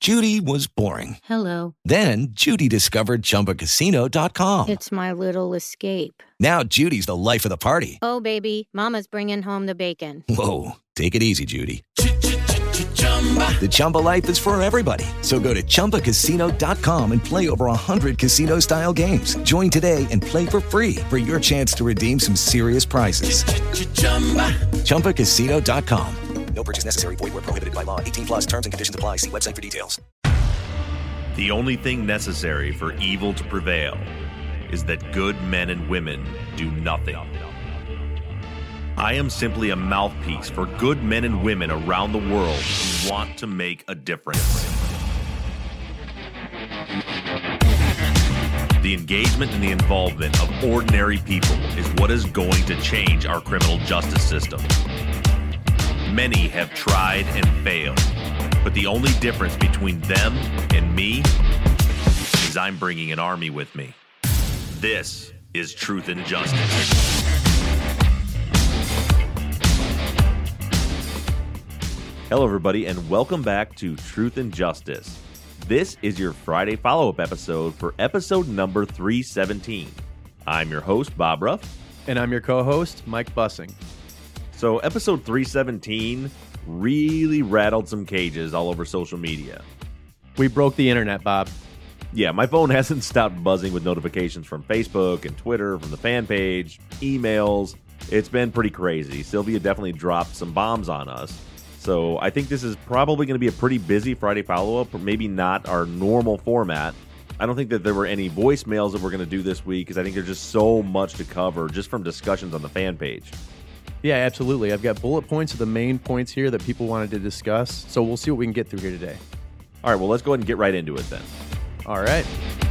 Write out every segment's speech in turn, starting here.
Judy was boring. Hello. Then Judy discovered ChumbaCasino.com. It's my little escape. Now Judy's the life of the party. Oh, baby, mama's bringing home the bacon. Whoa, take it easy, Judy. The Chumba life is for everybody. So go to ChumbaCasino.com and play over 100 casino-style games. Join today and play for free for your chance to redeem some serious prizes. ChumbaCasino.com. No purchase necessary. Void where prohibited by law. 18 plus terms and conditions apply. See website for details. The only thing necessary for evil to prevail is that good men and women do nothing. I am simply a mouthpiece for good men and women around the world who want to make a difference. The engagement and the involvement of ordinary people is what is going to change our criminal justice system. Many have tried and failed, but the only difference between them and me is I'm bringing an army with me. This is Truth and Justice. Hello, everybody, and welcome back to Truth and Justice. This is your Friday follow-up episode for episode number 317. I'm your host, Bob Ruff. And I'm your co-host, Mike Bussing. So episode 317 really rattled some cages all over social media. We broke the internet, Bob. Yeah, my phone hasn't stopped buzzing with notifications from Facebook and Twitter, from the fan page, emails. It's been pretty crazy. Sylvia definitely dropped some bombs on us. So I think this is probably going to be a pretty busy Friday follow-up, or maybe not our normal format. I don't think that there were any voicemails that we're going to do this week because I think there's just so much to cover just from discussions on the fan page. Yeah, absolutely. I've got bullet points of the main points here that people wanted to discuss, so we'll see what we can get through here today. All right, well, let's go ahead and get right into it then. All right.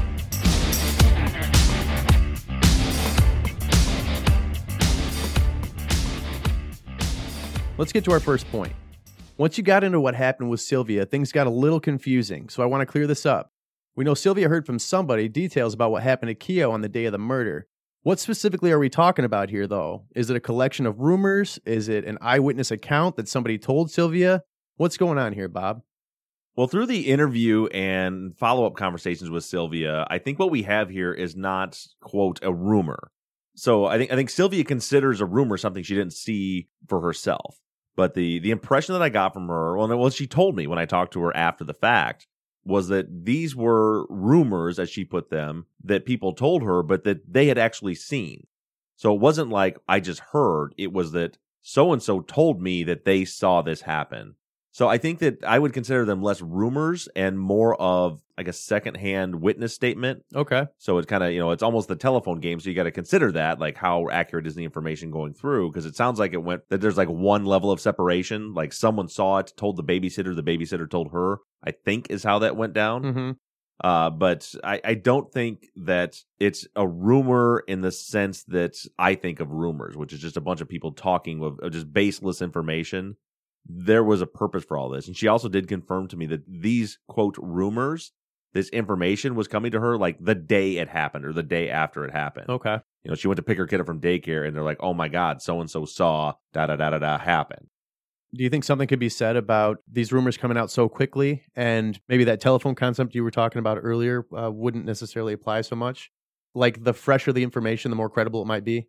Let's get to our first point. Once you got into what happened with Sylvia, things got a little confusing, so I want to clear this up. We know Sylvia heard from somebody details about what happened to Keo on the day of the murder. What specifically are we talking about here, though? Is it a collection of rumors? Is it an eyewitness account that somebody told Sylvia? What's going on here, Bob? Well, through the interview and follow-up conversations with Sylvia, I think what we have here is not, quote, a rumor. So I think Sylvia considers a rumor something she didn't see for herself. But the impression that I got from her, well, what she told me when I talked to her after the fact, was that these were rumors, as she put them, that people told her, but that they had actually seen. So it wasn't like I just heard. It was that so-and-so told me that they saw this happen. So I think that I would consider them less rumors and more of like a secondhand witness statement. Okay. So it's kind of, it's almost the telephone game. So you got to consider that, like how accurate is the information going through? Because it sounds like that there's like one level of separation. Like someone saw it, told the babysitter told her, I think is how that went down. Mm-hmm. But I don't think that it's a rumor in the sense that I think of rumors, which is just a bunch of people talking of just baseless information. There was a purpose for all this. And she also did confirm to me that these, quote, rumors, this information was coming to her like the day it happened or the day after it happened. Okay. She went to pick her kid up from daycare and they're like, oh my God, so-and-so saw da-da-da-da-da happen. Do you think something could be said about these rumors coming out so quickly and maybe that telephone concept you were talking about earlier wouldn't necessarily apply so much? Like the fresher the information, the more credible it might be?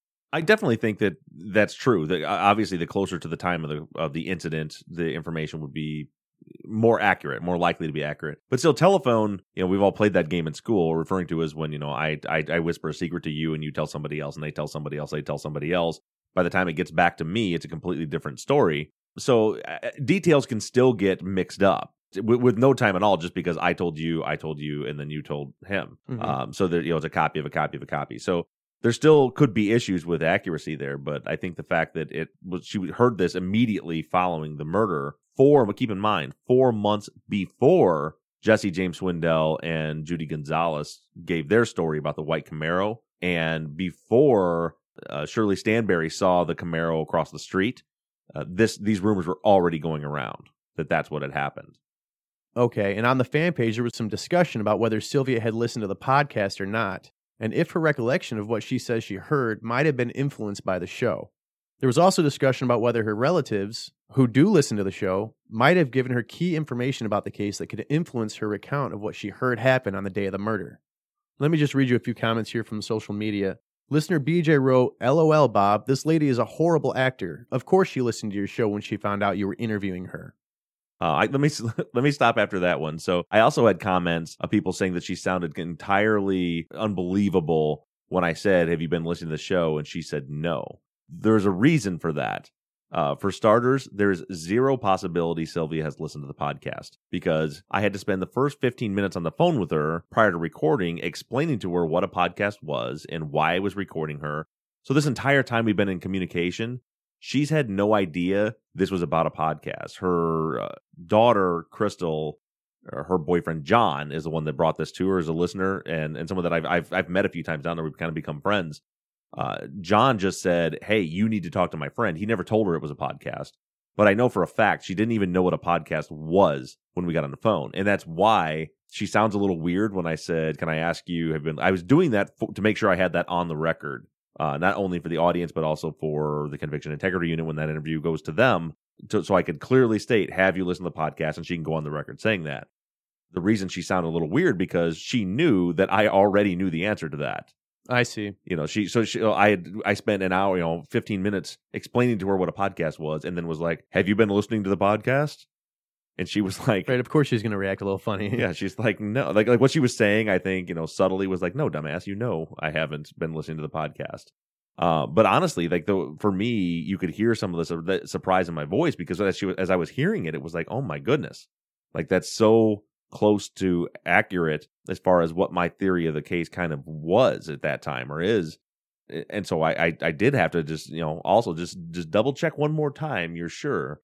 I definitely think that that's true. That obviously, the closer to the time of the incident, the information would be more accurate, more likely to be accurate. But still, telephone, we've all played that game in school, referring to as when, I whisper a secret to you and you tell somebody else and they tell somebody else, they tell somebody else. By the time it gets back to me, it's a completely different story. So details can still get mixed up with no time at all, just because I told you, and then you told him. Mm-hmm. So that, it's a copy of a copy of a copy. So there still could be issues with accuracy there, but I think the fact that she heard this immediately following the murder, keep in mind, 4 months before Jesse James Swindell and Judy Gonzalez gave their story about the white Camaro, and before Shirley Stanberry saw the Camaro across the street, these rumors were already going around that that's what had happened. Okay, and on the fan page, there was some discussion about whether Sylvia had listened to the podcast or not, and if her recollection of what she says she heard might have been influenced by the show. There was also discussion about whether her relatives who do listen to the show might have given her key information about the case that could influence her account of what she heard happen on the day of the murder. Let me just read you a few comments here from social media. Listener BJ wrote, "LOL, Bob, this lady is a horrible actor. Of course she listened to your show when she found out you were interviewing her." Let me stop after that one. So I also had comments of people saying that she sounded entirely unbelievable when I said, "Have you been listening to the show?" And she said no. There's a reason for that. For starters, there's zero possibility Sylvia has listened to the podcast because I had to spend the first 15 minutes on the phone with her prior to recording, explaining to her what a podcast was and why I was recording her. So this entire time we've been in communication, she's had no idea this was about a podcast. Her daughter, Crystal, her boyfriend, John, is the one that brought this to her as a listener and someone that I've met a few times down there. We've kind of become friends. John just said, "Hey, you need to talk to my friend." He never told her it was a podcast, but I know for a fact she didn't even know what a podcast was when we got on the phone. And that's why she sounds a little weird when I said, "Can I ask you, I was doing that to make sure I had that on the record, not only for the audience, but also for the Conviction Integrity Unit when that interview goes to them, so I could clearly state, have you listened to the podcast?" And she can go on the record saying that. The reason she sounded a little weird because she knew that I already knew the answer to that. I see. I spent an hour, 15 minutes explaining to her what a podcast was, and then was like, "Have you been listening to the podcast?" And she was like, right, of course she's going to react a little funny. Yeah, she's like, "No." Like what she was saying, I think, subtly was like, "No, dumbass, I haven't been listening to the podcast." But honestly, for me, you could hear some of the surprise in my voice because as I was hearing it, it was like, oh my goodness, like that's so close to accurate as far as what my theory of the case kind of was at that time or is. And so I did have to just, also just double check one more time. You're sure.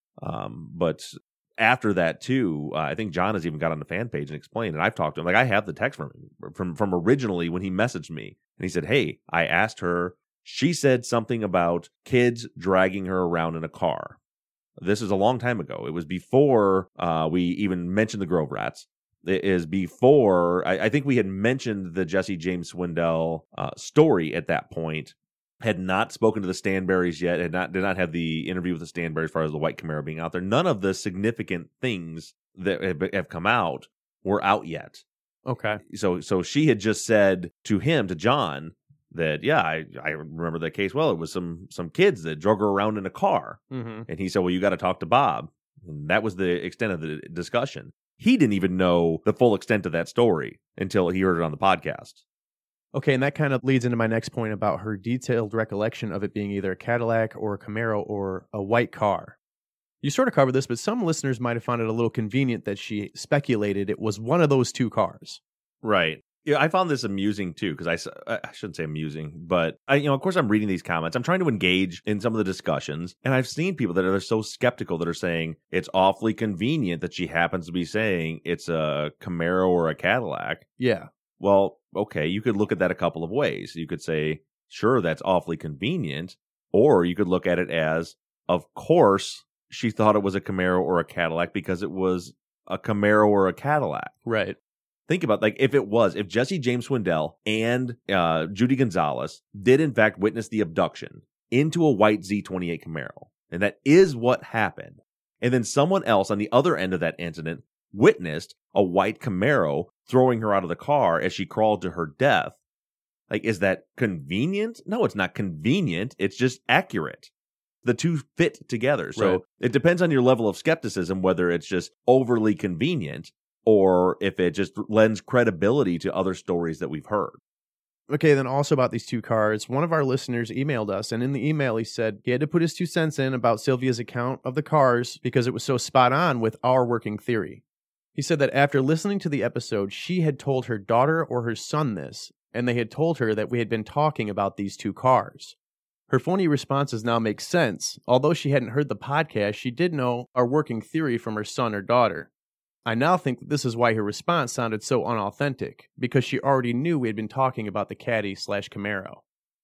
But after that too, I think John has even got on the fan page and explained, and I've talked to him. Like I have the text from originally when he messaged me and he said, "Hey, I asked her, she said something about kids dragging her around in a car." This is a long time ago. It was before we even mentioned the Grove Rats. It is before, I think we had mentioned the Jesse James Swindell story at that point, had not spoken to the Stanberrys yet, did not have the interview with the Stanberrys as far as the white Camaro being out there. None of the significant things that have come out were out yet. Okay. So she had just said to John, that, yeah, I remember that case well. It was some kids that drug her around in a car. Mm-hmm. And he said, "Well, you got to talk to Bob." And that was the extent of the discussion. He didn't even know the full extent of that story until he heard it on the podcast. Okay, and that kind of leads into my next point about her detailed recollection of it being either a Cadillac or a Camaro or a white car. You sort of covered this, but some listeners might have found it a little convenient that she speculated it was one of those two cars. Right. Yeah, I found this amusing too, because I shouldn't say amusing, but of course I'm reading these comments. I'm trying to engage in some of the discussions, and I've seen people that are so skeptical that are saying it's awfully convenient that she happens to be saying it's a Camaro or a Cadillac. Yeah. Well, okay, you could look at that a couple of ways. You could say, sure, that's awfully convenient, or you could look at it as, of course, she thought it was a Camaro or a Cadillac because it was a Camaro or a Cadillac. Right. Think about, if Jesse James Swindell and Judy Gonzalez did in fact witness the abduction into a white Z28 Camaro, and that is what happened, and then someone else on the other end of that incident witnessed a white Camaro throwing her out of the car as she crawled to her death, is that convenient? No, it's not convenient. It's just accurate. The two fit together. So right. It depends on your level of skepticism, whether it's just overly convenient or if it just lends credibility to other stories that we've heard. Okay, then also about these two cars, one of our listeners emailed us, and in the email he said he had to put his 2 cents in about Sylvia's account of the cars because it was so spot on with our working theory. He said that after listening to the episode, she had told her daughter or her son this, and they had told her that we had been talking about these two cars. Her phony responses now make sense. Although she hadn't heard the podcast, she did know our working theory from her son or daughter. I now think that this is why her response sounded so unauthentic, because she already knew we had been talking about the Caddy/Camaro.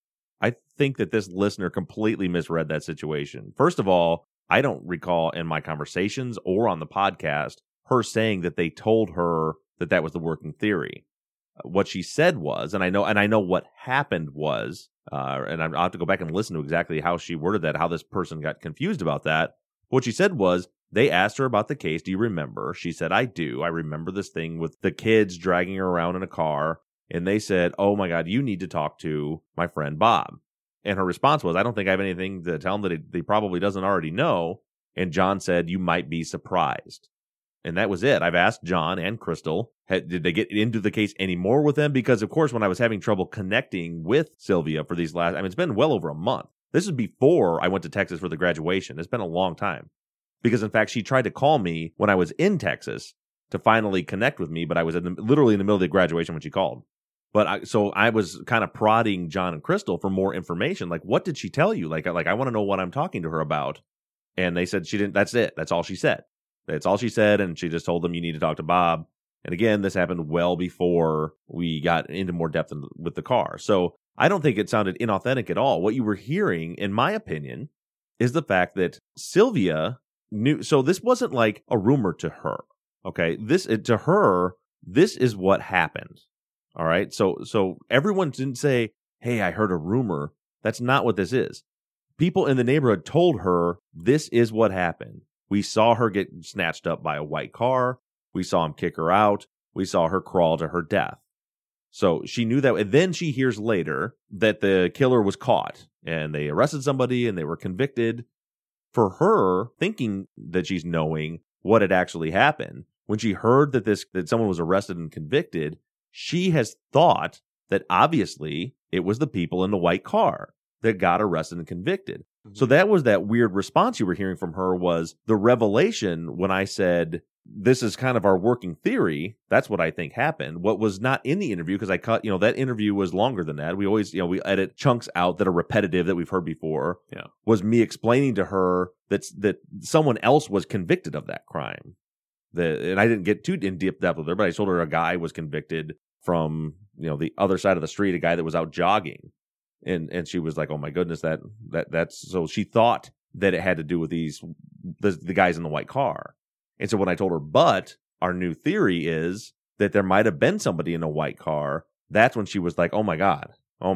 I think that this listener completely misread that situation. First of all, I don't recall in my conversations or on the podcast her saying that they told her that that was the working theory. What she said was, and I know what happened was, and I'll have to go back and listen to exactly how she worded that, how this person got confused about that. What she said was, they asked her about the case. Do you remember? She said, I do. I remember this thing with the kids dragging her around in a car. And they said, oh my God, you need to talk to my friend Bob. And her response was, I don't think I have anything to tell him that he probably doesn't already know. And John said, you might be surprised. And that was it. I've asked John and Crystal, did they get into the case anymore with them? Because, of course, when I was having trouble connecting with Sylvia for these it's been well over a month. This is before I went to Texas for the graduation. It's been a long time. Because, in fact, she tried to call me when I was in Texas to finally connect with me, but I was literally in the middle of the graduation when she called. So I was kind of prodding John and Crystal for more information. Like, what did she tell you? Like I want to know what I'm talking to her about. And they said she didn't. That's it. That's all she said. That's all she said. And she just told them, you need to talk to Bob. And again, this happened well before we got into more depth with the car. So I don't think it sounded inauthentic at all. What you were hearing, in my opinion, is the fact that Sylvia knew. So this wasn't like a rumor to her. Okay. To her, this is what happened. All right. So everyone didn't say, hey, I heard a rumor. That's not what this is. People in the neighborhood told her this is what happened. We saw her get snatched up by a white car. We saw him kick her out. We saw her crawl to her death. So she knew that. And then she hears later that the killer was caught and they arrested somebody and they were convicted. For her, thinking that she's knowing what had actually happened, when she heard that someone was arrested and convicted, she has thought that obviously it was the people in the white car that got arrested and convicted. Mm-hmm. So that was that weird response you were hearing from her, was the revelation when I said, this is kind of our working theory. That's what I think happened. What was not in the interview, because I cut, that interview was longer than that. We always, we edit chunks out that are repetitive that we've heard before. Yeah. Was me explaining to her that someone else was convicted of that crime. And I didn't get too in deep depth with her, but I told her a guy was convicted from, the other side of the street, a guy that was out jogging. And she was like, oh my goodness, that's, so she thought that it had to do with the guys in the white car. And so when I told her, but our new theory is that there might have been somebody in a white car, that's when she was like, oh my God.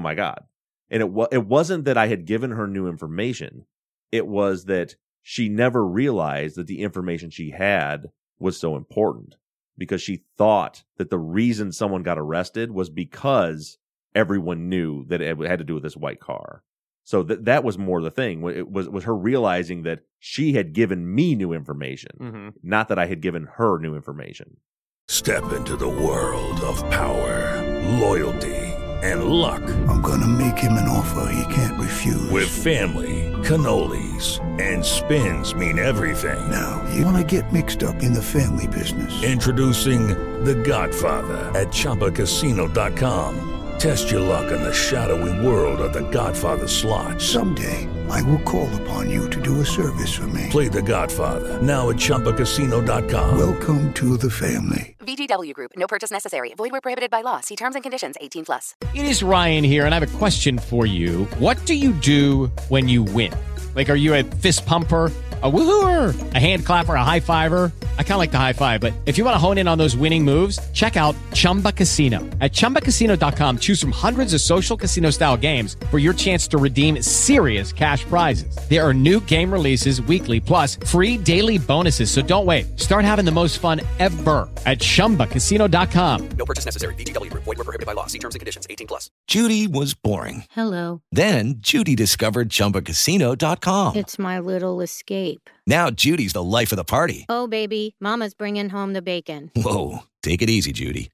And it wasn't that I had given her new information. It was that she never realized that the information she had was so important, because she thought that the reason someone got arrested was because everyone knew that it had to do with this white car. So that was more the thing. It was her realizing that she had given me new information, not that I had given her new information. Step into the world of power, loyalty, and luck. I'm going to make him an offer he can't refuse. With family, cannolis, and spins mean everything. Now, you want to get mixed up in the family business. Introducing The Godfather at ChumbaCasino.com. Test your luck in the shadowy world of The Godfather slot. Someday, I will call upon you to do a service for me. Play The Godfather, now at ChumbaCasino.com. Welcome to the family. VGW Group. No purchase necessary. Void where prohibited by law. See terms and conditions. 18+. It is Ryan here, and I have a question for you. What do you do when you win? Like, are you a fist pumper, a woohooer, a hand clapper, a high fiver? I kind of like the high five, but if you want to hone in on those winning moves, check out Chumba Casino. At ChumbaCasino.com, choose from hundreds of social casino-style games for your chance to redeem serious cash prizes. There are new game releases weekly, plus free daily bonuses. So don't wait. Start having the most fun ever at ChumbaCasino.com. No purchase necessary. VGW Group. Void where prohibited by law. See terms and conditions. 18+. Judy was boring. Hello. Then Judy discovered ChumbaCasino.com. It's my little escape. Now Judy's the life of the party. Oh, baby, mama's bringing home the bacon. Whoa, take it easy, Judy.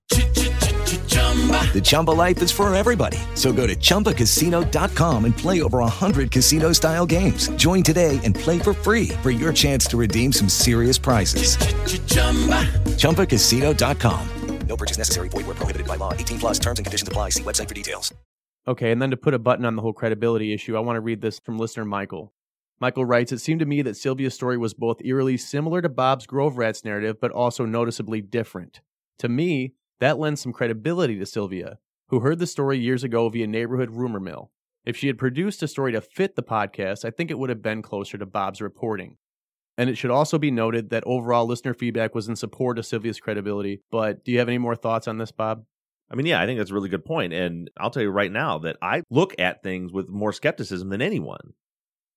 The Chumba life is for everybody. So go to ChumbaCasino.com and play over 100 casino-style games. Join today and play for free for your chance to redeem some serious prizes. ChumbaCasino.com. No purchase necessary. Void where prohibited by law. 18+. Terms and conditions apply. See website for details. Okay, and then to put a button on the whole credibility issue, I want to read this from listener Michael. Michael writes, it seemed to me that Sylvia's story was both eerily similar to Bob's Grove Rats narrative, but also noticeably different. To me, that lends some credibility to Sylvia, who heard the story years ago via neighborhood rumor mill. If she had produced a story to fit the podcast, I think it would have been closer to Bob's reporting. And it should also be noted that overall listener feedback was in support of Sylvia's credibility. But do you have any more thoughts on this, Bob? I mean, yeah, I think that's a really good point. And I'll tell you right now that I look at things with more skepticism than anyone.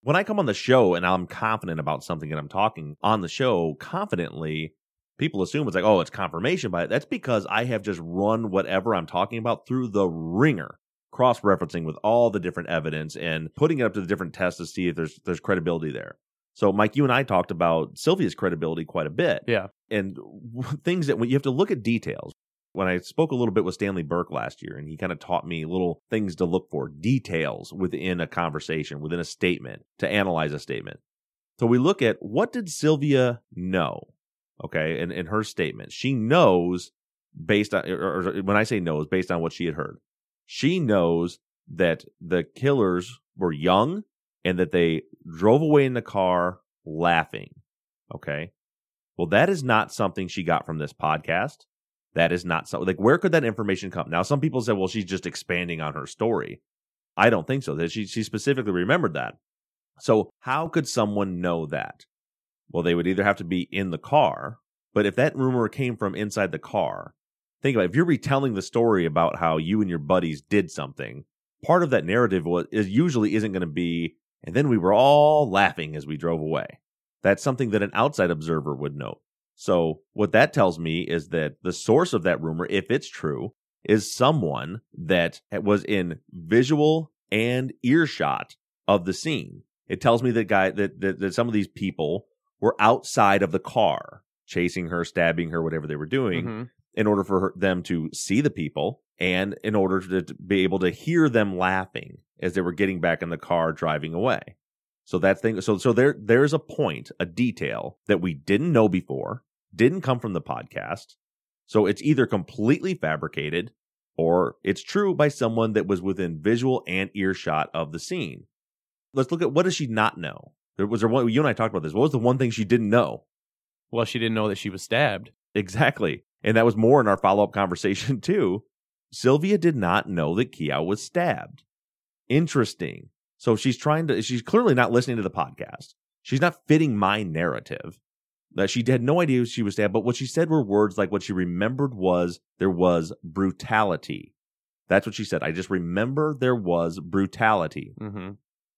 When I come on the show and I'm confident about something and I'm talking on the show confidently, people assume it's like, oh, it's confirmation bias. That's because I have just run whatever I'm talking about through the ringer, cross-referencing with all the different evidence and putting it up to the different tests to see if there's credibility there. So, Mike, you and I talked about Sylvia's credibility quite a bit. Yeah. And things that when you have to look at details. When I spoke a little bit with Stanley Burke last year, and he kind of taught me little things to look for, details within a conversation, within a statement, to analyze a statement. So we look at, what did Sylvia know? Okay, in her statement, she knows based on, or when I say knows, based on what she had heard. She knows that the killers were young and that they drove away in the car laughing. Okay, well, that is not something she got from this podcast. That is not so. Like, where could that information come? Now, some people say, well, she's just expanding on her story. I don't think so. That she specifically remembered that. So how could someone know that? Well, they would either have to be in the car, but if that rumor came from inside the car, think about it. If you're retelling the story about how you and your buddies did something, part of that narrative usually isn't going to be, and then we were all laughing as we drove away. That's something that an outside observer would know. So what that tells me is that the source of that rumor, if it's true, is someone that was in visual and earshot of the scene. It tells me that some of these people were outside of the car, chasing her, stabbing her, whatever they were doing, in order for them to see the people and in order to be able to hear them laughing as they were getting back in the car driving away. So there's a point, a detail that we didn't know before, didn't come from the podcast. So it's either completely fabricated or it's true by someone that was within visual and earshot of the scene. Let's look at, what does she not know? You and I talked about this. What was the one thing she didn't know? Well, she didn't know that she was stabbed. Exactly. And that was more in our follow-up conversation too. Sylvia did not know that Kiao was stabbed. Interesting. So she's clearly not listening to the podcast. She's not fitting my narrative. That she had no idea she was stabbed, but what she said were words like what she remembered was there was brutality. That's what she said. I just remember there was brutality. Mm-hmm.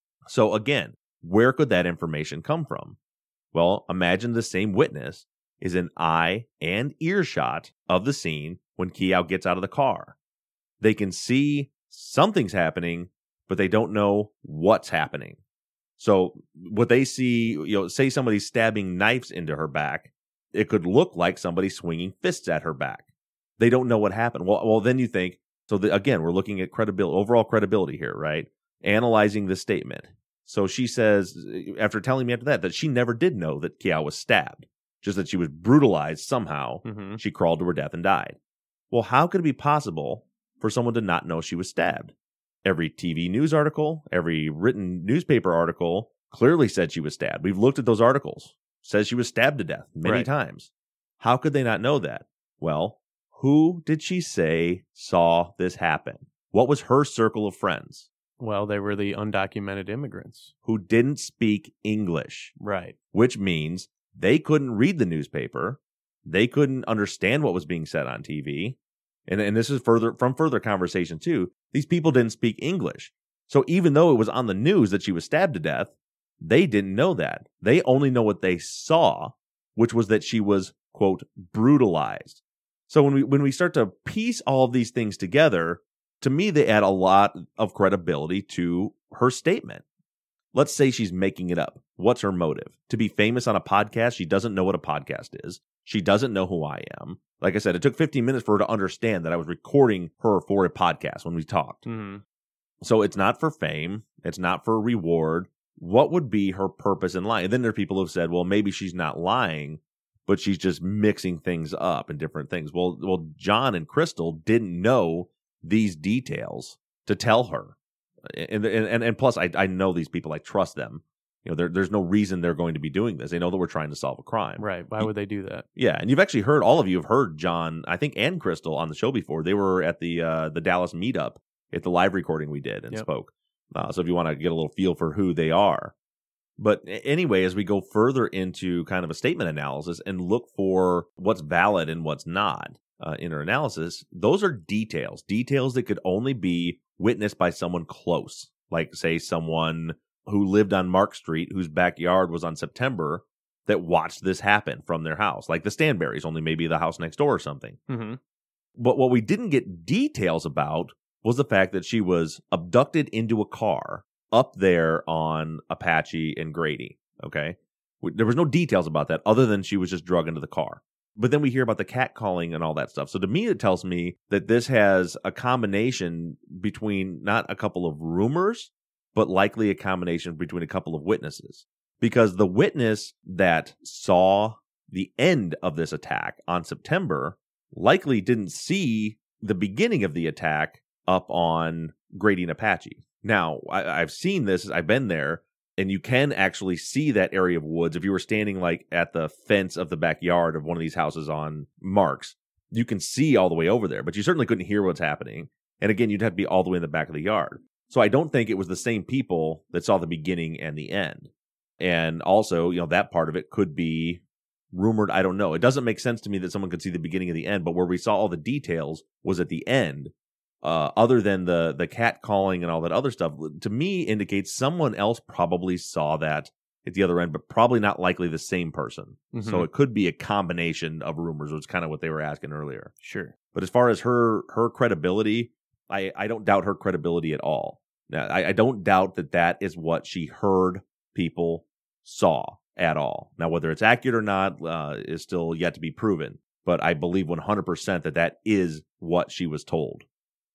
So again, where could that information come from? Well, imagine the same witness is in eye and earshot of the scene when Kiao gets out of the car. They can see something's happening, but they don't know what's happening. So what they see, say somebody's stabbing knives into her back, it could look like somebody swinging fists at her back. They don't know what happened. Well, then you think, again, we're looking at credibility, overall credibility here, right? Analyzing the statement. So she says, after telling me after that she never did know that Kiao was stabbed, just that she was brutalized somehow. Mm-hmm. She crawled to her death and died. Well, how could it be possible for someone to not know she was stabbed? Every TV news article, every written newspaper article clearly said she was stabbed. We've looked at those articles. Says she was stabbed to death many times. How could they not know that? Well, who did she say saw this happen? What was her circle of friends? Well, they were the undocumented immigrants. Who didn't speak English. Right. Which means they couldn't read the newspaper. They couldn't understand what was being said on TV. And this is from further conversation too. These people didn't speak English. So even though it was on the news that she was stabbed to death, they didn't know that. They only know what they saw, which was that she was, quote, brutalized. So when we start to piece all of these things together, to me, they add a lot of credibility to her statement. Let's say she's making it up. What's her motive? To be famous on a podcast? She doesn't know what a podcast is. She doesn't know who I am. Like I said, it took 15 minutes for her to understand that I was recording her for a podcast when we talked. Mm-hmm. So it's not for fame. It's not for reward. What would be her purpose in lying? And then there are people who have said, well, maybe she's not lying, but she's just mixing things up and different things. Well, John and Crystal didn't know these details to tell her. And plus, I know these people. I trust them. There's no reason they're going to be doing this. They know that we're trying to solve a crime. Right. Why would they do that? Yeah. And all of you have heard John, I think, and Crystal on the show before. They were at the Dallas meetup at the live recording we did and spoke. So if you want to get a little feel for who they are. But anyway, as we go further into kind of a statement analysis and look for what's valid and what's not in her analysis, those are details that could only be witnessed by someone close, like say someone who lived on Mark Street, whose backyard was on September, that watched this happen from their house, like the Stanberries, only maybe the house next door or something. Mm-hmm. But what we didn't get details about was the fact that she was abducted into a car up there on Apache and Grady, okay? There was no details about that other than she was just drugged into the car. But then we hear about the catcalling and all that stuff. So to me, it tells me that this has a combination between not a couple of rumors, but likely a combination between a couple of witnesses. Because the witness that saw the end of this attack on September likely didn't see the beginning of the attack up on Grady and Apache. Now, I've seen this. I've been there. And you can actually see that area of woods. If you were standing like at the fence of the backyard of one of these houses on Marks, you can see all the way over there, but you certainly couldn't hear what's happening. And again, you'd have to be all the way in the back of the yard. So I don't think it was the same people that saw the beginning and the end. And also, that part of it could be rumored. I don't know. It doesn't make sense to me that someone could see the beginning and the end, but where we saw all the details was at the end. Other than the cat calling and all that other stuff, to me indicates someone else probably saw that at the other end, but probably not likely the same person. Mm-hmm. So it could be a combination of rumors, which is kind of what they were asking earlier. Sure. But as far as her credibility, I don't doubt her credibility at all. Now, I don't doubt that is what she heard people saw at all. Now, whether it's accurate or not is still yet to be proven. But I believe 100% that is what she was told.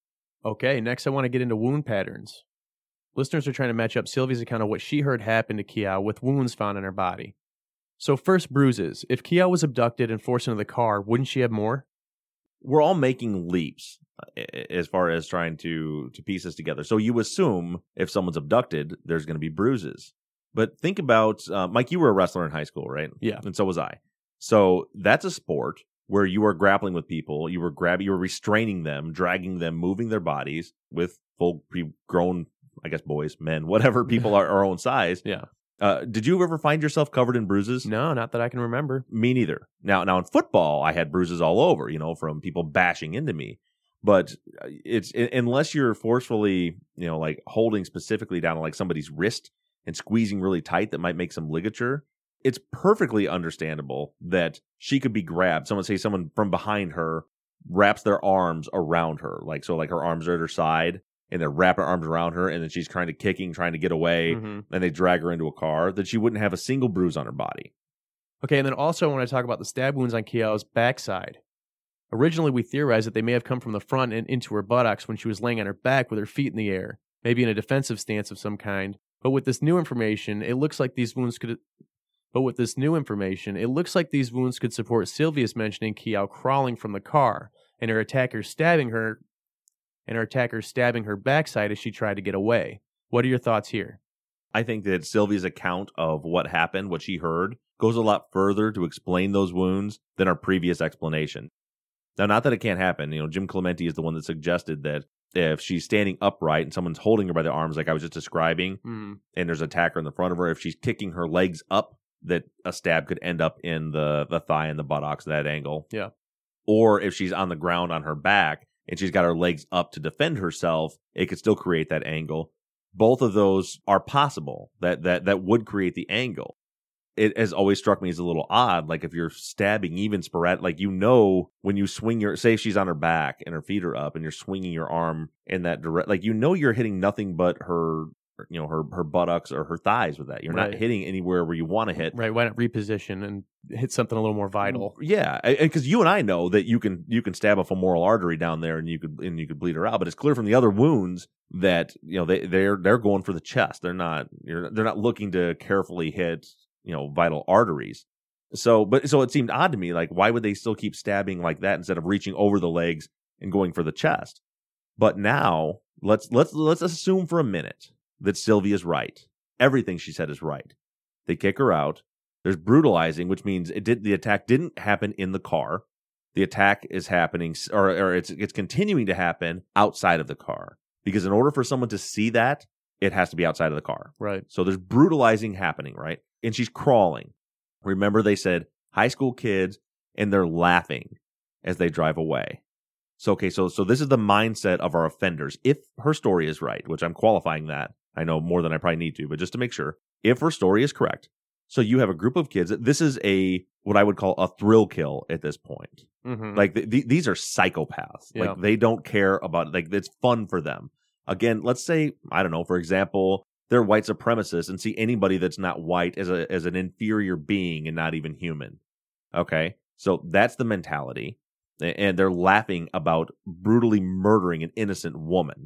Okay, next I want to get into wound patterns. Listeners are trying to match up Sylvia's account of what she heard happen to Kiao with wounds found in her body. So first, bruises. If Kiao was abducted and forced into the car, wouldn't she have more? We're all making leaps as far as trying to piece this together. So you assume if someone's abducted, there's going to be bruises. But think about, Mike, you were a wrestler in high school, right? Yeah. And so was I. So that's a sport where you are grappling with people, you were restraining them, dragging them, moving their bodies with full grown, I guess, boys, men, whatever people are our own size. Yeah. Did you ever find yourself covered in bruises? No, not that I can remember. Me neither. Now in football, I had bruises all over, from people bashing into me. But it's unless you're forcefully, like holding specifically down like somebody's wrist and squeezing really tight that might make some ligature. It's perfectly understandable that she could be grabbed. Someone from behind her wraps their arms around her. Like her arms are at her side and they're wrapping her arms around her and then she's trying to get away and they drag her into a car, that she wouldn't have a single bruise on her body. Okay, and then also I want to talk about the stab wounds on Kiao's backside. Originally, we theorized that they may have come from the front and into her buttocks when she was laying on her back with her feet in the air, maybe in a defensive stance of some kind. But with this new information, it looks like these wounds could support Sylvia's mentioning Kiao crawling from the car and her attacker stabbing her backside as she tried to get away. What are your thoughts here? I think that Sylvia's account of what happened, what she heard, goes a lot further to explain those wounds than our previous explanation. Now, not that it can't happen. Jim Clemente is the one that suggested that if she's standing upright and someone's holding her by the arms, like I was just describing, and there's an attacker in the front of her, if she's kicking her legs up, that a stab could end up in the thigh and the buttocks, that angle. Yeah. Or if she's on the ground on her back and she's got her legs up to defend herself, it could still create that angle. Both of those are possible. That would create the angle. It has always struck me as a little odd, like if you're stabbing even sporadic, like when you swing say if she's on her back and her feet are up and you're swinging your arm in that direct, like you're hitting nothing but her buttocks or her thighs with that. You're not hitting anywhere where you want to hit. Right. Why not reposition and hit something a little more vital? Yeah, because you and I know that you can stab a femoral artery down there and you could bleed her out. But it's clear from the other wounds that they're going for the chest. They're not looking to carefully hit vital arteries. So it seemed odd to me. Like, why would they still keep stabbing like that instead of reaching over the legs and going for the chest? But now let's assume for a minute that Sylvia's right. Everything she said is right. They kick her out. There's brutalizing, which means the attack didn't happen in the car. The attack is happening, or it's continuing to happen outside of the car. Because in order for someone to see that, it has to be outside of the car. Right. So there's brutalizing happening, right? And she's crawling. Remember, they said high school kids, and they're laughing as they drive away. So this is the mindset of our offenders. If her story is right, which I'm qualifying that, I know more than I probably need to, but just to make sure, if her story is correct, so you have a group of kids. This is what I would call a thrill kill at this point. Mm-hmm. Like these are psychopaths. Yeah. Like they don't care about, like, it's fun for them. Again, let's say, I don't know, for example, they're white supremacists and see anybody that's not white as an inferior being and not even human. Okay, so that's the mentality, and they're laughing about brutally murdering an innocent woman.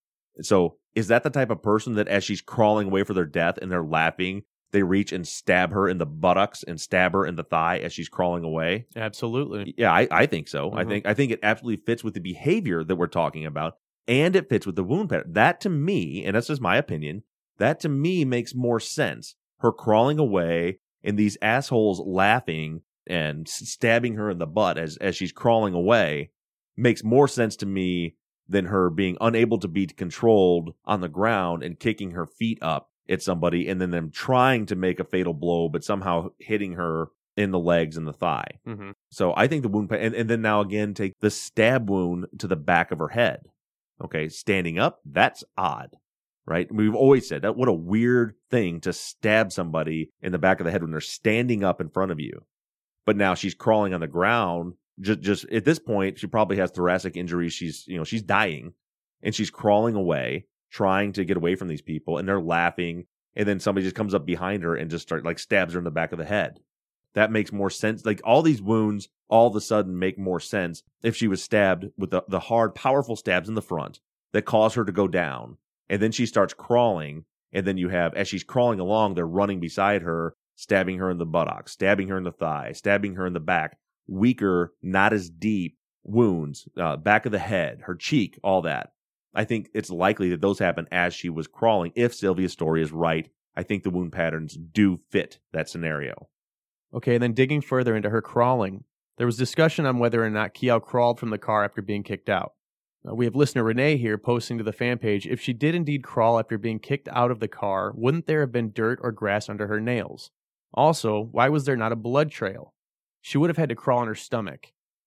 So is that the type of person that as she's crawling away for their death and they're laughing, they reach and stab her in the buttocks and stab her in the thigh as she's crawling away? Absolutely. Yeah, I think so. Mm-hmm. I think it absolutely fits with the behavior that we're talking about, and it fits with the wound pattern. That to me, and that's just my opinion, that to me makes more sense. Her crawling away and these assholes laughing and stabbing her in the butt as she's crawling away makes more sense to me than her being unable to be controlled on the ground and kicking her feet up at somebody and then them trying to make a fatal blow but somehow hitting her in the legs and the thigh. Mm-hmm. So I think the wound, and then now again take the stab wound to the back of her head. Okay, standing up, that's odd, right? We've always said that. What a weird thing to stab somebody in the back of the head when they're standing up in front of you. But now she's crawling on the ground. Just at this point, she probably has thoracic injuries. She's dying, and she's crawling away, trying to get away from these people, and they're laughing. And then somebody just comes up behind her and just stabs her in the back of the head. That makes more sense. Like, all these wounds all of a sudden make more sense if she was stabbed with the hard, powerful stabs in the front that cause her to go down. And then she starts crawling. And then you have, as she's crawling along, they're running beside her, stabbing her in the buttocks, stabbing her in the thigh, stabbing her in the back. Weaker, not as deep wounds, back of the head, her cheek, all that. I think it's likely that those happen as she was crawling. If Sylvia's story is right, I think the wound patterns do fit that scenario. Okay, and then digging further into her crawling, there was discussion on whether or not Kiao crawled from the car after being kicked out. We have listener Renee here posting to the fan page, if she did indeed crawl after being kicked out of the car, wouldn't there have been dirt or grass under her nails? Also, why was there not a blood trail? She would have had to crawl on her stomach.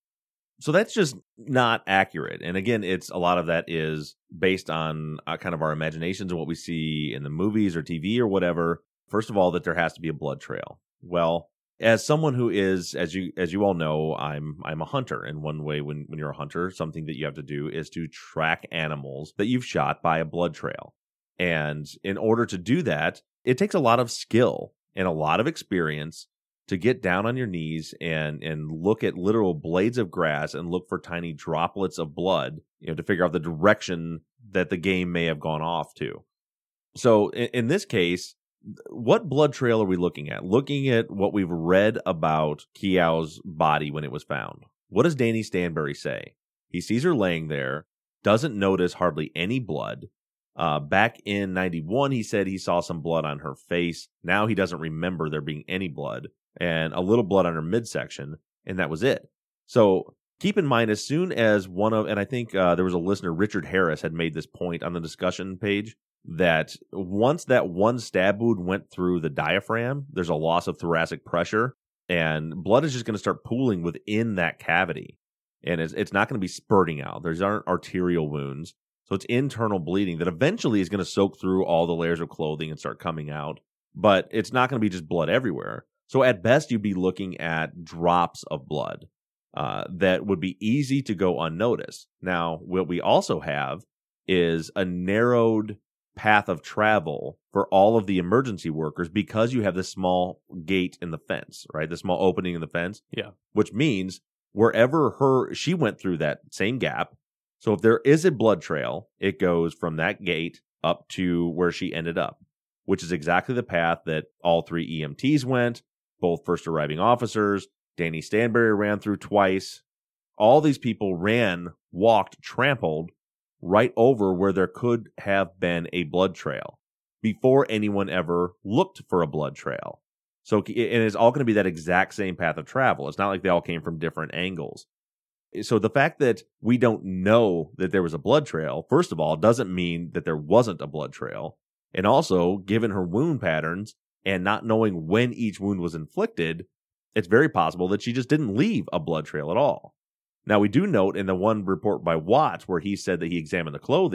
So that's just not accurate. And again, a lot of that is based on kind of our imaginations and what we see in the movies or TV or whatever. First of all, that there has to be a blood trail. Well, as someone who is, as you all know, I'm a hunter. And one way when you're a hunter, something that you have to do is to track animals that you've shot by a blood trail. And in order to do that, it takes a lot of skill and a lot of experience to get down on your knees and look at literal blades of grass and look for tiny droplets of blood, to figure out the direction that the game may have gone off to. So in this case, what blood trail are we looking at? Looking at what we've read about Kiao's body when it was found. What does Danny Stanbury say? He sees her laying there, doesn't notice hardly any blood. Back in 91, he said he saw some blood on her face. Now he doesn't remember there being any blood, and a little blood on her midsection, and that was it. So keep in mind, as soon as and I think there was a listener, Richard Harris, had made this point on the discussion page, that once that one stab wound went through the diaphragm, there's a loss of thoracic pressure, and blood is just going to start pooling within that cavity. And it's not going to be spurting out. These aren't arterial wounds. So it's internal bleeding that eventually is going to soak through all the layers of clothing and start coming out. But it's not going to be just blood everywhere. So at best, you'd be looking at drops of blood that would be easy to go unnoticed. Now, what we also have is a narrowed path of travel for all of the emergency workers because you have this small gate in the fence, right? The small opening in the fence. Yeah. Which means wherever she went through that same gap. So if there is a blood trail, it goes from that gate up to where she ended up, which is exactly the path that all three EMTs went, both first arriving officers. Danny Stanbury ran through twice. All these people walked, trampled right over where there could have been a blood trail before anyone ever looked for a blood trail. So and it's all going to be that exact same path of travel. It's not like they all came from different angles. So the fact that we don't know that there was a blood trail, first of all, doesn't mean that there wasn't a blood trail. And also, given her wound patterns and not knowing when each wound was inflicted, it's very possible that she just didn't leave a blood trail at all. Now, we do note in the one report by Watts where he said that he examined the clothing,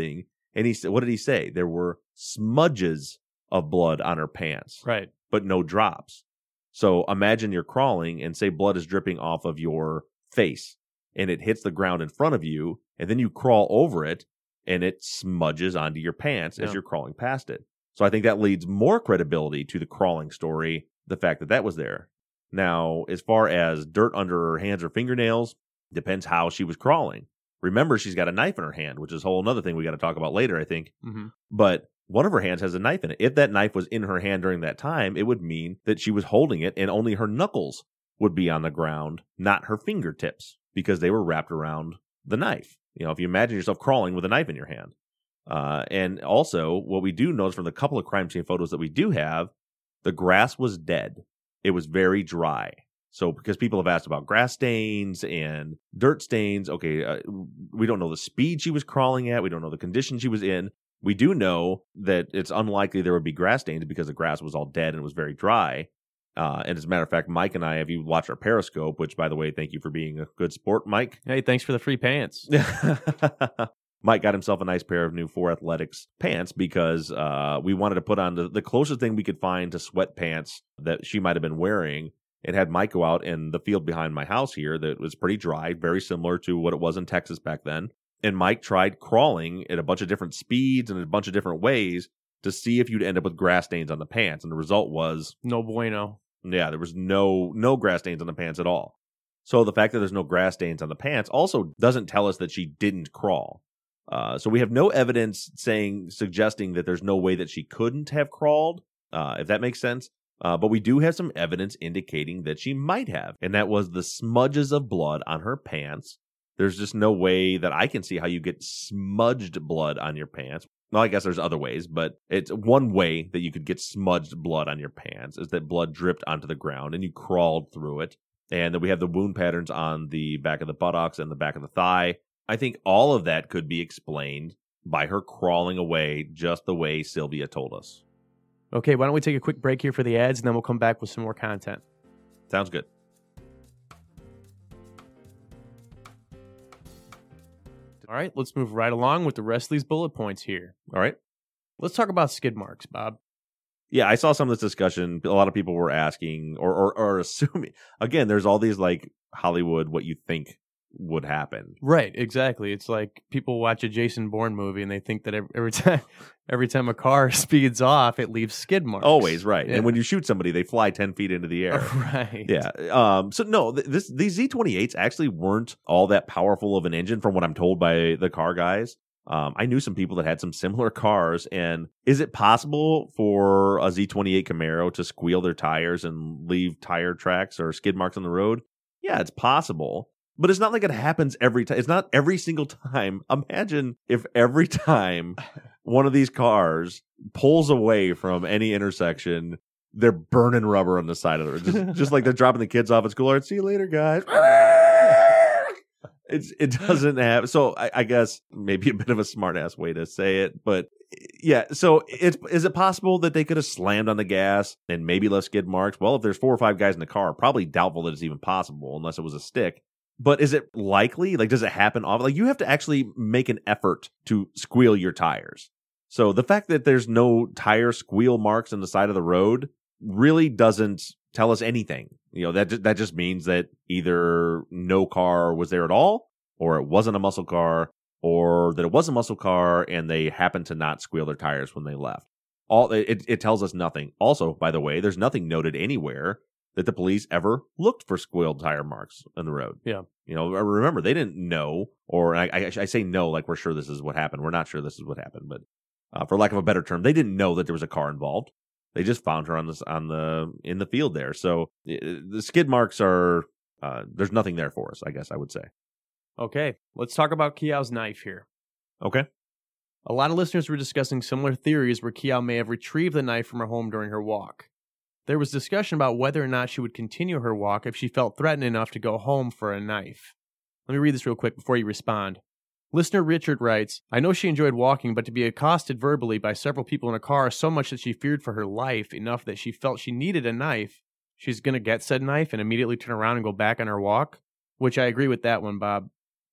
And he said, what did he say? There were smudges of blood on her pants, Right. but no drops. So imagine you're crawling and say blood is dripping off of your face and it hits the ground in front of you, and then you crawl over it and it smudges onto your pants as you're crawling past it. So I think that leads more credibility to the crawling story, the fact that that was there. Now, as far as dirt under her hands or fingernails, depends how she was crawling. Remember, she's got a knife in her hand, which is a whole other thing we got to talk about later, I think. Mm-hmm. But one of her hands has a knife in it. If that knife was in her hand during that time, it would mean that she was holding it and only her knuckles would be on the ground, not her fingertips, because they were wrapped around the knife. You know, if you imagine yourself crawling with a knife in your hand. And also, what we do notice from the couple of crime scene photos that we do have, the grass was dead. It was very dry. So because people have asked about grass stains and dirt stains, okay, we don't know the speed she was crawling at. We don't know the condition she was in. We do know that it's unlikely there would be grass stains because the grass was all dead and it was very dry. And as a matter of fact, Mike and I, if you watch our Periscope, which, by the way, thank you for being a good sport, Mike. Hey, thanks for the free pants. Mike got himself a nice pair of new 4 Athletics pants because we wanted to put on the closest thing we could find to sweatpants that she might have been wearing. It had Mike go out in the field behind my house here that was pretty dry, very similar to what it was in Texas back then. And Mike tried crawling at a bunch of different speeds and a bunch of different ways to see if you'd end up with grass stains on the pants. And the result was... no bueno. Yeah, there was no grass stains on the pants at all. So the fact that there's no grass stains on the pants also doesn't tell us that she didn't crawl. So we have no evidence suggesting that there's no way that she couldn't have crawled, if that makes sense. But we do have some evidence indicating that she might have, and that was the smudges of blood on her pants. There's just no way that I can see how you get smudged blood on your pants. Well, I guess there's other ways, but it's one way that you could get smudged blood on your pants is that blood dripped onto the ground and you crawled through it. And then we have the wound patterns on the back of the buttocks and the back of the thigh. I think all of that could be explained by her crawling away just the way Sylvia told us. Okay, why don't we take a quick break here for the ads, and then we'll come back with some more content. Sounds good. All right, let's move right along with the rest of these bullet points here. All right. Let's talk about skid marks, Bob. Yeah, I saw some of this discussion. A lot of people were asking or assuming. Again, there's all these like Hollywood, what you think would happen. Right, exactly. It's like people watch a Jason Bourne movie and they think that every time a car speeds off, it leaves skid marks. Always, right. Yeah. And when you shoot somebody, they fly 10 feet into the air. Right. Yeah. So no, these Z28s actually weren't all that powerful of an engine from what I'm told by the car guys. I knew some people that had some similar cars, and is it possible for a Z28 Camaro to squeal their tires and leave tire tracks or skid marks on the road? Yeah, it's possible. But it's not like it happens every time. It's not every single time. Imagine if every time one of these cars pulls away from any intersection, they're burning rubber on the side of the road. Just like they're dropping the kids off at school. All right, see you later, guys. It doesn't have. So I guess maybe a bit of a smart ass way to say it. But yeah, so is it possible that they could have slammed on the gas and maybe left skid marks? Well, if there's 4 or 5 guys in the car, probably doubtful that it's even possible unless it was a stick. But is it likely? Like, does it happen often? Like, you have to actually make an effort to squeal your tires. So the fact that there's no tire squeal marks on the side of the road really doesn't tell us anything. You know, that just means that either no car was there at all, or it wasn't a muscle car, or that it was a muscle car and they happened to not squeal their tires when they left. It tells us nothing. Also, by the way, there's nothing noted anywhere that the police ever looked for squealed tire marks on the road. Yeah. You know, remember, they didn't know, or I say no like we're sure this is what happened. We're not sure this is what happened, but for lack of a better term, they didn't know that there was a car involved. They just found her in the field there. So the skid marks are, there's nothing there for us, I guess I would say. Okay, let's talk about Kiao's knife here. Okay. A lot of listeners were discussing similar theories where Kiao may have retrieved the knife from her home during her walk. There was discussion about whether or not she would continue her walk if she felt threatened enough to go home for a knife. Let me read this real quick before you respond. Listener Richard writes, I know she enjoyed walking, but to be accosted verbally by several people in a car so much that she feared for her life enough that she felt she needed a knife, she's going to get said knife and immediately turn around and go back on her walk? Which I agree with that one, Bob.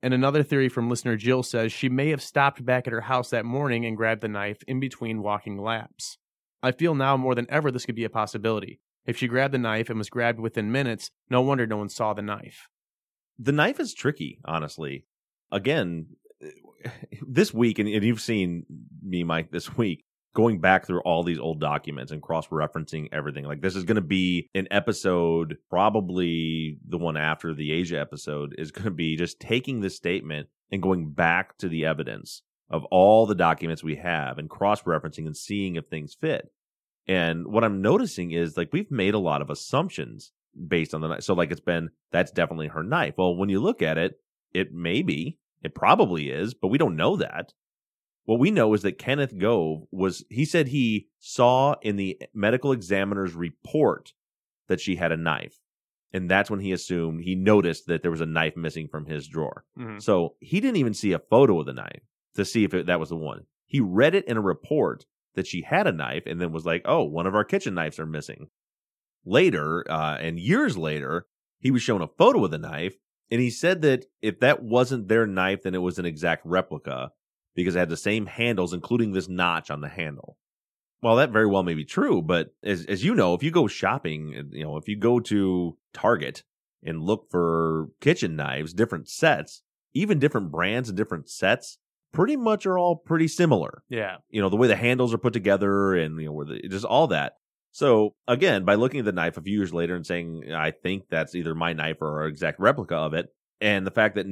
And another theory from listener Jill says she may have stopped back at her house that morning and grabbed the knife in between walking laps. I feel now more than ever this could be a possibility. If she grabbed the knife and was grabbed within minutes, no wonder no one saw the knife. The knife is tricky, honestly. Again, this week, and you've seen me, Mike, this week, going back through all these old documents and cross-referencing everything. Like, this is going to be an episode, probably the one after the Asia episode, is going to be just taking this statement and going back to the evidence of all the documents we have and cross-referencing and seeing if things fit. And what I'm noticing is, like, we've made a lot of assumptions based on the knife. So, like, it's been, that's definitely her knife. Well, when you look at it, it may be, it probably is, but we don't know that. What we know is that Kenneth Gove he said he saw in the medical examiner's report that she had a knife. And that's when he noticed that there was a knife missing from his drawer. Mm-hmm. So he didn't even see a photo of the knife to see if that was the one. He read it in a report that she had a knife and then was like, oh, one of our kitchen knives are missing. Later, and years later, he was shown a photo of the knife, and he said that if that wasn't their knife, then it was an exact replica because it had the same handles, including this notch on the handle. Well, that very well may be true, but as you know, if you go shopping, if you go to Target and look for kitchen knives, different sets, even different brands and different sets, pretty much are all pretty similar. Yeah. The way the handles are put together and, just all that. So, again, by looking at the knife a few years later and saying, I think that's either my knife or an exact replica of it, and the fact that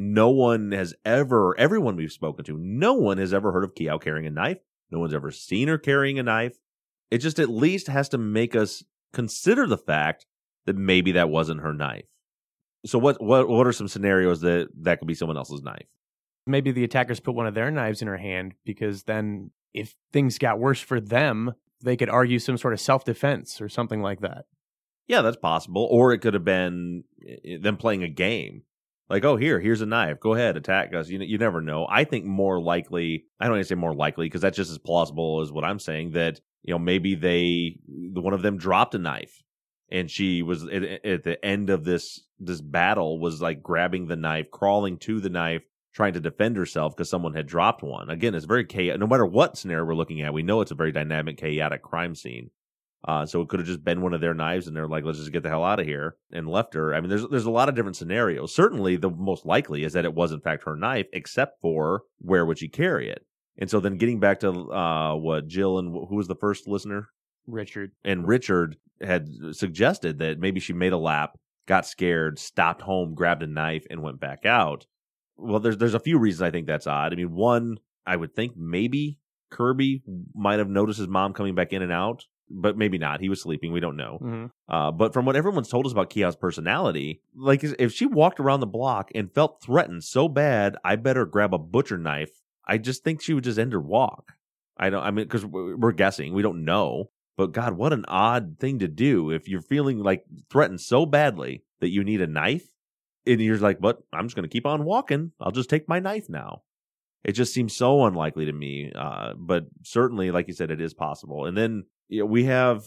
everyone we've spoken to, no one has ever heard of Kiao carrying a knife. No one's ever seen her carrying a knife. It just at least has to make us consider the fact that maybe that wasn't her knife. So what are some scenarios that could be someone else's knife? Maybe the attackers put one of their knives in her hand because then if things got worse for them, they could argue some sort of self-defense or something like that. Yeah, that's possible. Or it could have been them playing a game. Like, oh, here's a knife. Go ahead, attack us. You never know. I think more likely, I don't even say more likely because that's just as plausible as what I'm saying, that maybe one of them dropped a knife and she was at the end of this battle was like grabbing the knife, crawling to the knife, trying to defend herself because someone had dropped one. Again, it's very chaotic. No matter what scenario we're looking at, we know it's a very dynamic, chaotic crime scene. So it could have just been one of their knives, and they're like, let's just get the hell out of here, and left her. I mean, there's a lot of different scenarios. Certainly, the most likely is that it was, in fact, her knife, except for where would she carry it? And so then getting back to what Jill and who was the first listener? Richard. And Richard had suggested that maybe she made a lap, got scared, stopped home, grabbed a knife, and went back out. Well, there's a few reasons I think that's odd. I mean, one, I would think maybe Kirby might have noticed his mom coming back in and out, but maybe not. He was sleeping. We don't know. Mm-hmm. But from what everyone's told us about Kiao's personality, like if she walked around the block and felt threatened so bad, I better grab a butcher knife, I just think she would just end her walk. Because we're guessing. We don't know. But God, what an odd thing to do if you're feeling like threatened so badly that you need a knife. And you're like, but I'm just going to keep on walking. I'll just take my knife now. It just seems so unlikely to me. But certainly, like you said, it is possible. And then we have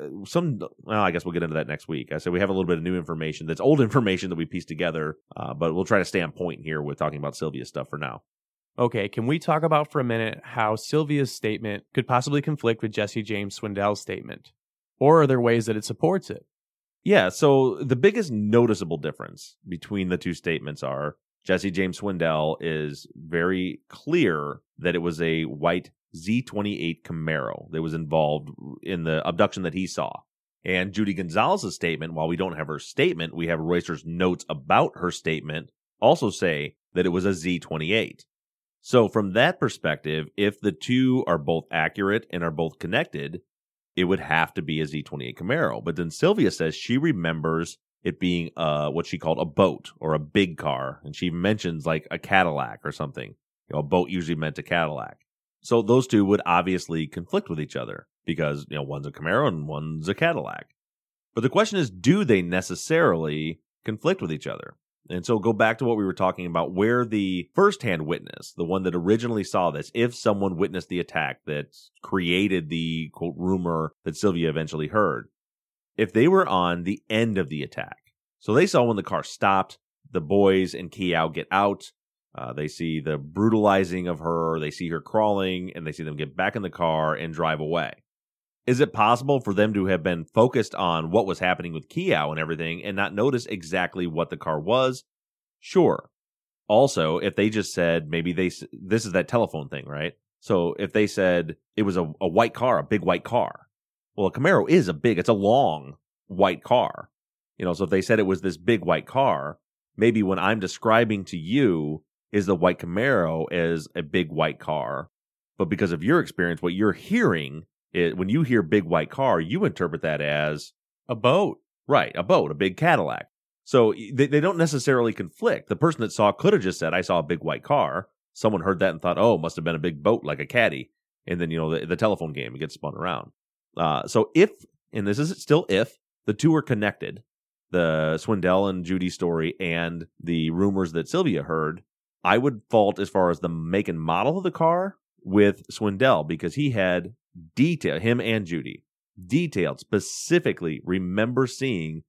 I guess we'll get into that next week. I said we have a little bit of new information. That's old information that we pieced together. But we'll try to stay on point here with talking about Sylvia's stuff for now. Okay, can we talk about for a minute how Sylvia's statement could possibly conflict with Jesse James Swindell's statement? Or are there ways that it supports it? Yeah, so the biggest noticeable difference between the two statements are Jesse James Swindell is very clear that it was a white Z28 Camaro that was involved in the abduction that he saw. And Judy Gonzalez's statement, while we don't have her statement, we have Royster's notes about her statement also say that it was a Z28. So from that perspective, if the two are both accurate and are both connected, it would have to be a Z28 Camaro. But then Sylvia says she remembers it being what she called a boat or a big car. And she mentions like a Cadillac or something. A boat usually meant a Cadillac. So those two would obviously conflict with each other because, one's a Camaro and one's a Cadillac. But the question is, do they necessarily conflict with each other? And so go back to what we were talking about, where the first-hand witness, the one that originally saw this, if someone witnessed the attack that created the, quote, rumor that Sylvia eventually heard, if they were on the end of the attack. So they saw when the car stopped, the boys and Kiao get out, They see the brutalizing of her, they see her crawling, and they see them get back in the car and drive away. Is it possible for them to have been focused on what was happening with Kiao and everything and not notice exactly what the car was? Sure. Also, if they just said, maybe this is that telephone thing, right? So if they said it was a white car, a big white car. Well, a Camaro is it's a long white car. So if they said it was this big white car, maybe when I'm describing to you is the white Camaro as a big white car. But because of your experience, what you're hearing is when you hear big white car, you interpret that as a boat. Right, a boat, a big Cadillac. So they don't necessarily conflict. The person that saw could have just said, I saw a big white car. Someone heard that and thought, oh, it must have been a big boat like a caddy. And then, the telephone game, it gets spun around. So if, and this is still if, the two are connected, the Swindell and Judy story and the rumors that Sylvia heard, I would fault as far as the make and model of the car with Swindell because he had him and Judy, detailed specifically remember seeing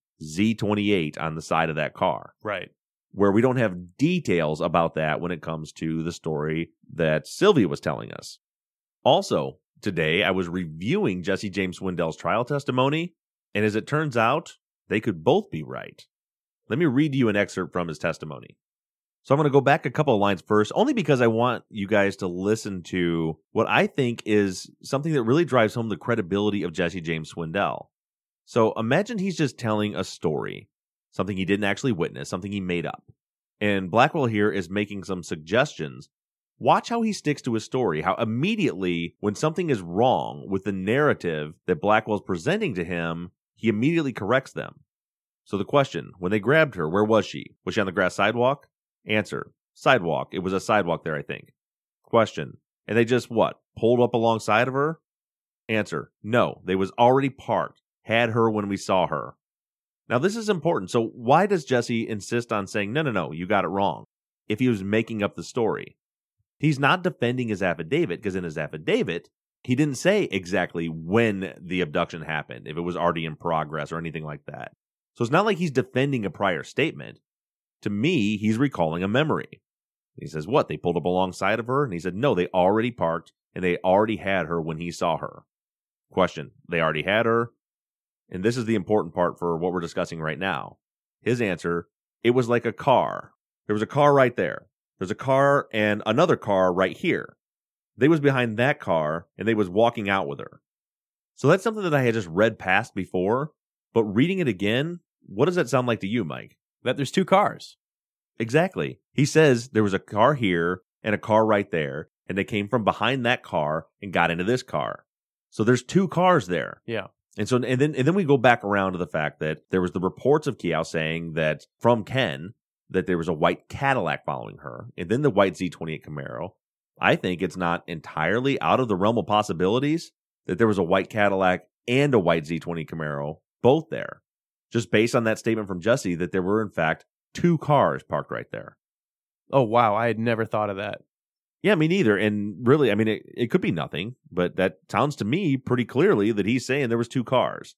Z28 on the side of that car. Right. Where we don't have details about that when it comes to the story that Sylvia was telling us. Also, today I was reviewing Jesse James Swindell's trial testimony, and as it turns out, they could both be right. Let me read you an excerpt from his testimony. So I'm going to go back a couple of lines first, only because I want you guys to listen to what I think is something that really drives home the credibility of Jesse James Swindell. So imagine he's just telling a story, something he didn't actually witness, something he made up. And Blackwell here is making some suggestions. Watch how he sticks to his story, how immediately when something is wrong with the narrative that Blackwell's presenting to him, he immediately corrects them. So the question, when they grabbed her, where was she? Was she on the grass sidewalk? Answer, sidewalk. It was a sidewalk there, I think. Question, and they just pulled up alongside of her? Answer, no, they was already parked, had her when we saw her. Now this is important. So why does Jesse insist on saying, no, you got it wrong, if he was making up the story? He's not defending his affidavit because in his affidavit, he didn't say exactly when the abduction happened, if it was already in progress or anything like that. So it's not like he's defending a prior statement. To me, he's recalling a memory. He says, they pulled up alongside of her? And he said, no, they already parked and they already had her when he saw her. Question, they already had her? And this is the important part for what we're discussing right now. His answer, it was like a car. There was a car right there. There's a car and another car right here. They was behind that car and they was walking out with her. So that's something that I had just read past before, but reading it again, what does that sound like to you, Mike? That there's two cars. Exactly. He says there was a car here and a car right there, and they came from behind that car and got into this car. So there's two cars there. Yeah. And then we go back around to the fact that there was the reports of Kiao saying that from Ken that there was a white Cadillac following her, and then the white Z28 Camaro. I think it's not entirely out of the realm of possibilities that there was a white Cadillac and a white Z20 Camaro both there. Just based on that statement from Jesse that there were, in fact, two cars parked right there. Oh, wow. I had never thought of that. Yeah, me neither. And really, I mean, it could be nothing, but that sounds to me pretty clearly that he's saying there was two cars.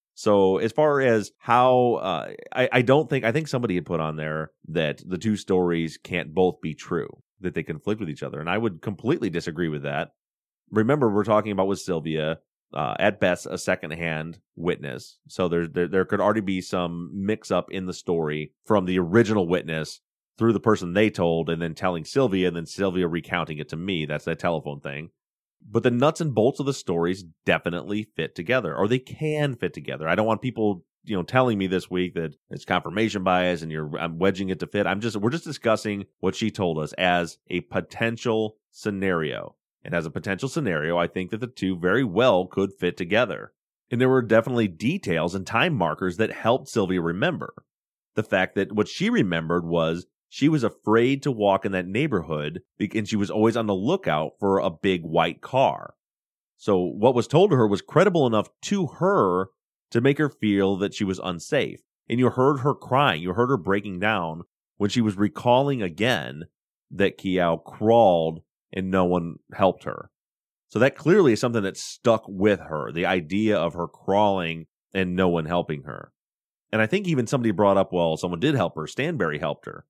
So as far as how, I think somebody had put on there that the two stories can't both be true, that they conflict with each other. And I would completely disagree with that. Remember, we're talking about with Sylvia, at best, a secondhand witness. So there could already be some mix up in the story from the original witness through the person they told and then telling Sylvia and then Sylvia recounting it to me. That's that telephone thing. But the nuts and bolts of the stories definitely fit together, or they can fit together. I don't want people, telling me this week that it's confirmation bias and I'm wedging it to fit. We're just discussing what she told us as a potential scenario. And as a potential scenario, I think that the two very well could fit together. And there were definitely details and time markers that helped Sylvia remember. The fact that what she remembered was she was afraid to walk in that neighborhood and she was always on the lookout for a big white car. So what was told to her was credible enough to her to make her feel that she was unsafe. And you heard her crying. You heard her breaking down when she was recalling again that Kiao crawled and no one helped her. So that clearly is something that stuck with her, the idea of her crawling and no one helping her. And I think even somebody brought up, well, someone did help her. Stanberry helped her.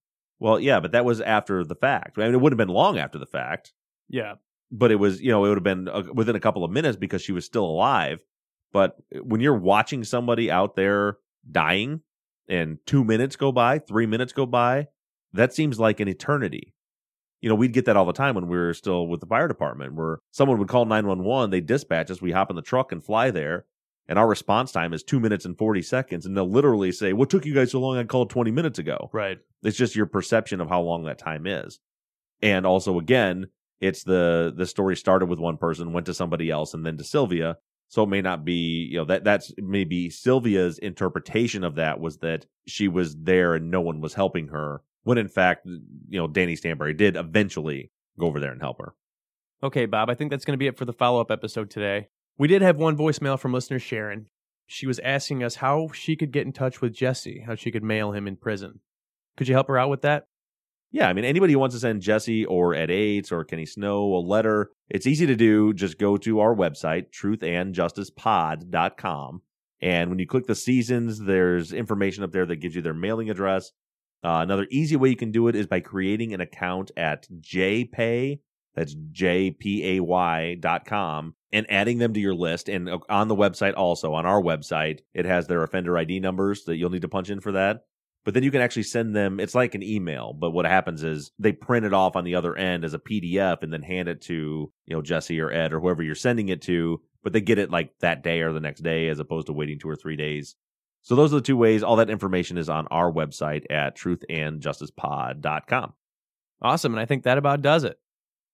Well, yeah, but that was after the fact. I mean, it would have been long after the fact. Yeah. But it was, it would have been within a couple of minutes because she was still alive. But when you're watching somebody out there dying and 2 minutes go by, 3 minutes go by, that seems like an eternity. We'd get that all the time when we were still with the fire department, where someone would call 911, they dispatch us, we hop in the truck and fly there, and our response time is 2 minutes and 40 seconds, and they'll literally say, "What took you guys so long? I called 20 minutes ago." Right. It's just your perception of how long that time is. And also, again, it's the story started with one person, went to somebody else, and then to Sylvia. So it may not be, that's maybe Sylvia's interpretation of that was that she was there and no one was helping her. When in fact, Danny Stanbury did eventually go over there and help her. Okay, Bob, I think that's going to be it for the follow-up episode today. We did have one voicemail from listener Sharon. She was asking us how she could get in touch with Jesse, how she could mail him in prison. Could you help her out with that? Yeah, I mean, anybody who wants to send Jesse or Ed Ates or Kenny Snow a letter, it's easy to do. Just go to our website, truthandjusticepod.com. And when you click the seasons, there's information up there that gives you their mailing address. Another easy way you can do it is by creating an account at JPay, that's JPAY.com, and adding them to your list. And on the website also, on our website, it has their offender ID numbers that you'll need to punch in for that. But then you can actually send them, it's like an email, but what happens is they print it off on the other end as a PDF and then hand it to, Jesse or Ed or whoever you're sending it to, but they get it like that day or the next day as opposed to waiting 2 or 3 days. So those are the two ways. All that information is on our website at truthandjusticepod.com. Awesome, and I think that about does it.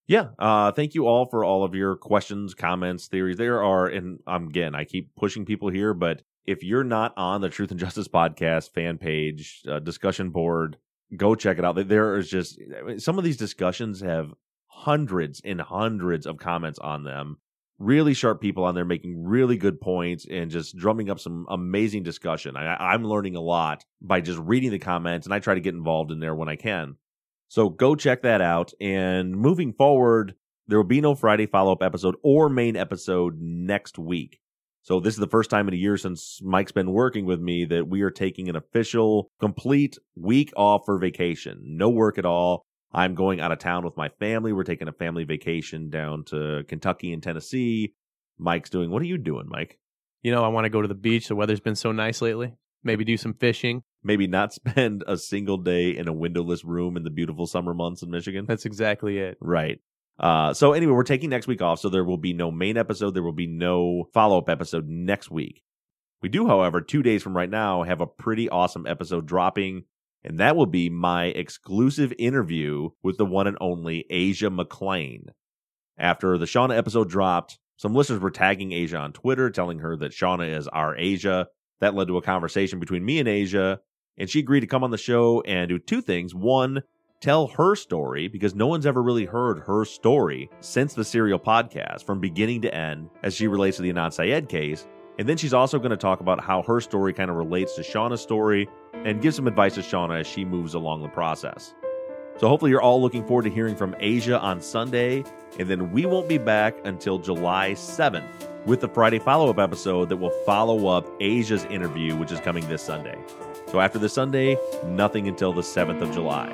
Yeah, thank you all for all of your questions, comments, theories. There are, and again, I keep pushing people here, but if you're not on the Truth and Justice Podcast fan page, discussion board, go check it out. There is just, some of these discussions have hundreds and hundreds of comments on them. Really sharp people on there making really good points and just drumming up some amazing discussion. I'm learning a lot by just reading the comments, and I try to get involved in there when I can. So go check that out. And moving forward, there will be no Friday follow-up episode or main episode next week. So this is the first time in a year since Mike's been working with me that we are taking an official, complete week off for vacation. No work at all. I'm going out of town with my family. We're taking a family vacation down to Kentucky and Tennessee. Mike's doing, what are you doing, Mike? I want to go to the beach. The weather's been so nice lately. Maybe do some fishing. Maybe not spend a single day in a windowless room in the beautiful summer months in Michigan. That's exactly it. Right. So anyway, we're taking next week off, so there will be no main episode. There will be no follow-up episode next week. We do, however, 2 days from right now, have a pretty awesome episode dropping, and that will be my exclusive interview with the one and only Asia McClain. After the Shauna episode dropped, some listeners were tagging Asia on Twitter, telling her that Shauna is our Asia. That led to a conversation between me and Asia, and she agreed to come on the show and do 2 things. One, tell her story, because no one's ever really heard her story since the Serial podcast from beginning to end as she relates to the Anand Syed case. And then she's also going to talk about how her story kind of relates to Shauna's story and give some advice to Shauna as she moves along the process. So hopefully you're all looking forward to hearing from Asia on Sunday, and then we won't be back until July 7th with the Friday follow-up episode that will follow up Asia's interview, which is coming this Sunday. So after this Sunday, nothing until the 7th of July.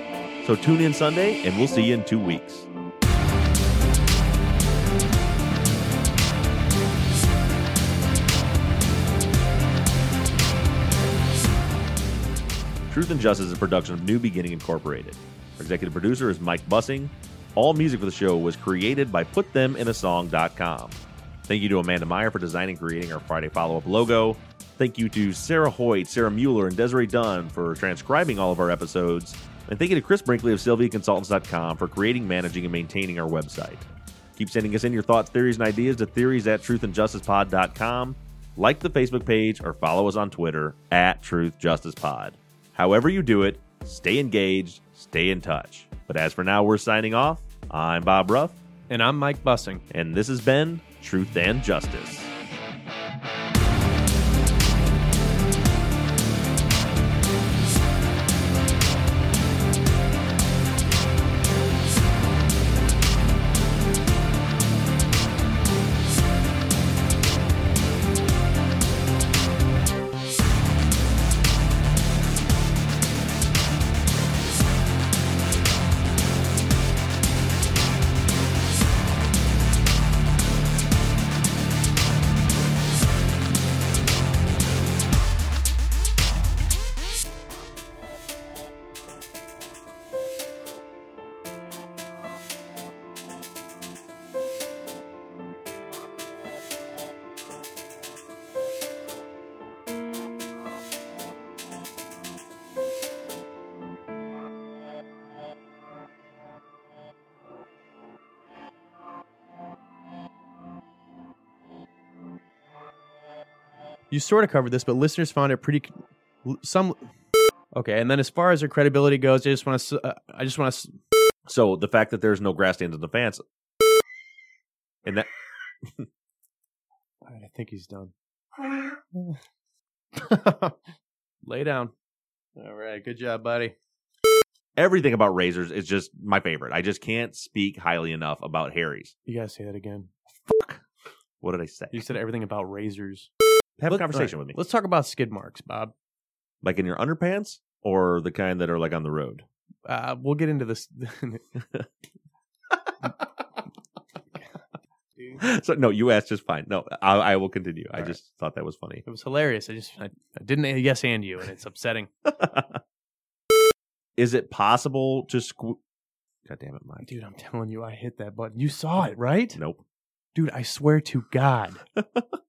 So tune in Sunday, and we'll see you in 2 weeks. Truth and Justice is a production of New Beginning Incorporated. Our executive producer is Mike Bussing. All music for the show was created by PutThemInASong.com. Thank you to Amanda Meyer for designing and creating our Friday follow-up logo. Thank you to Sarah Hoyt, Sarah Mueller, and Desiree Dunn for transcribing all of our episodes. And thank you to Chris Brinkley of SylviaConsultants.com for creating, managing, and maintaining our website. Keep sending us in your thoughts, theories, and ideas to theories@truthandjusticepod.com. Like the Facebook page or follow us on Twitter @TruthJusticePod. However you do it, stay engaged, stay in touch. But as for now, we're signing off. I'm Bob Ruff. And I'm Mike Bussing. And this has been Truth and Justice. You sort of covered this, but listeners found it pretty. Okay, and then as far as her credibility goes, I just want to. So the fact that there's no grass stains in the pants, and that. All right, I think he's done. Lay down. All right, good job, buddy. Everything about razors is just my favorite. I just can't speak highly enough about Harry's. You gotta say that again. Fuck. What did I say? You said everything about razors. Have a conversation with me. Let's talk about skid marks, Bob. Like in your underpants, or the kind that are like on the road? We'll get into this. So no, you asked just fine. No, I will continue. All I just thought that was funny. It was hilarious. I didn't yes and you, and it's upsetting. Is it possible to God damn it, Mike. Dude, I'm telling you, I hit that button. You saw it, right? Nope. Dude, I swear to God.